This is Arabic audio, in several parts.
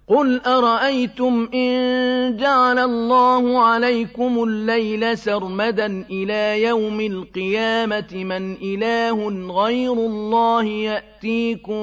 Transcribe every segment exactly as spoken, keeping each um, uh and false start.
قُلْ أَرَأَيْتُمْ إِن جَعَلَ اللَّهُ عَلَيْكُمُ اللَّيْلَ سَرْمَدًا إِلَىٰ يَوْمِ الْقِيَامَةِ مَنْ إِلَٰهٌ غَيْرُ اللَّهِ يَأْتِيكُم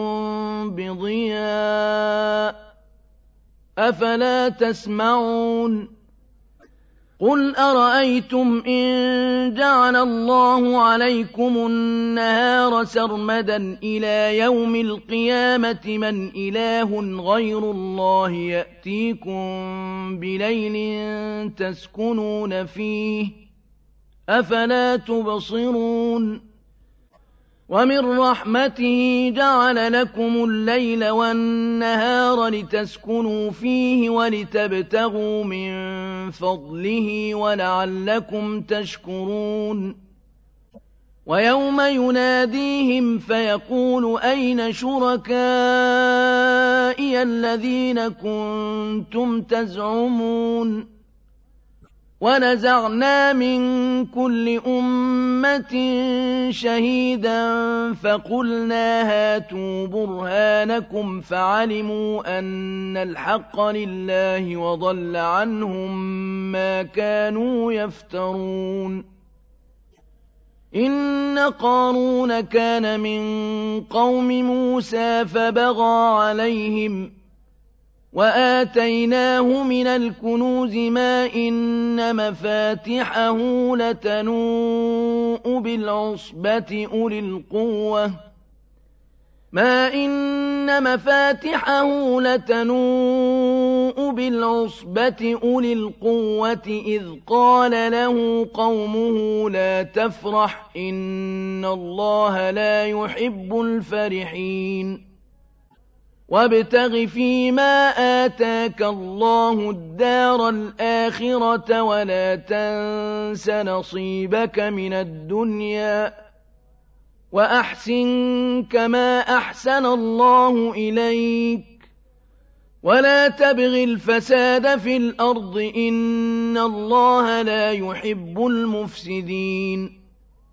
بِضِيَاءٍ ۖ أَفَلَا تَسْمَعُونَ قُلْ أَرَأَيْتُمْ إِن جَعَلَ اللَّهُ عَلَيْكُمُ النَّهَارَ سَرْمَدًا إِلَىٰ يَوْمِ الْقِيَامَةِ مَنْ إِلَٰهٌ غَيْرُ اللَّهِ يَأْتِيكُم بِلَيْلٍ تَسْكُنُونَ فِيهِ ۖ أَفَلَا تُبْصِرُونَ وَمِن رَّحْمَتِهِ جَعَلَ لَكُمُ اللَّيْلَ وَالنَّهَارَ لِتَسْكُنُوا فِيهِ وَلِتَبْتَغُوا مِن فَضْلِهِ وَلَعَلَّكُمْ تَشْكُرُونَ وَيَوْمَ يُنَادِيهِمْ فَيَقُولُ أَيْنَ شُرَكَائِيَ الَّذِينَ كُنتُمْ تَزْعُمُونَ وَنَزَعْنَا مِن كُلِّ أُمَّةٍ شَهِيدًا فَقُلْنَا هَاتُوا بُرْهَانَكُمْ فَعَلِمُوا أَنَّ الْحَقَّ لِلَّهِ وَضَلَّ عَنْهُم مَّا كَانُوا يَفْتَرُونَ إِنَّ قَارُونَ كَانَ مِن قَوْمِ مُوسَىٰ فَبَغَىٰ عَلَيْهِمْ ۖ وَآتَيْنَاهُ مِنَ الْكُنُوزِ مَا إِنَّ مَفَاتِحَهُ لَتَنُوءُ بِالْعُصْبَةِ أُولِي الْقُوَّةِ مَا إِنَّ مَفَاتِحَهُ لَتَنُوءُ بِالْعُصْبَةِ أُولِي الْقُوَّةِ إِذْ قَالَ لَهُ قَوْمُهُ لَا تَفْرَحْ إِنَّ اللَّهَ لَا يُحِبُّ الْفَرِحِينَ وَابْتَغِ فِيمَا آتَاكَ اللَّهُ الدَّارَ الْآخِرَةَ وَلَا تَنسَ نَصِيبَكَ مِنَ الدُّنْيَا ۖ وَأَحْسِن كَمَا أَحْسَنَ اللَّهُ إِلَيْكَ ۖ وَلَا تَبْغِ الْفَسَادَ فِي الْأَرْضِ ۖ إِنَّ اللَّهَ لَا يُحِبُّ الْمُفْسِدِينَ